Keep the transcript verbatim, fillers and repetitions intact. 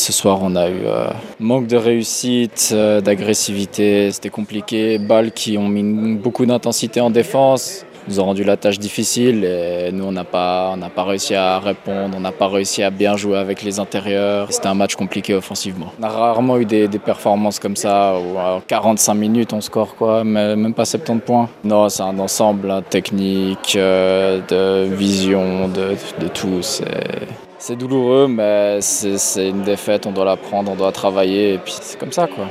ce soir, on a eu euh, manque de réussite, euh, d'agressivité. C'était compliqué. Balles qui ont mis beaucoup d'intensité en défense. Nous ont rendu la tâche difficile et nous, on n'a pas, on n'a pas réussi à répondre. On n'a pas réussi à bien jouer avec les intérieurs. C'était un match compliqué offensivement. On a rarement eu des, des performances comme ça où en quarante-cinq minutes, on score quoi, mais même pas soixante-dix points. Non, c'est un ensemble hein, technique, euh, de vision, de, de tout. C'est... C'est douloureux, mais c'est, c'est une défaite, on doit la prendre, on doit travailler, et puis c'est comme ça, quoi.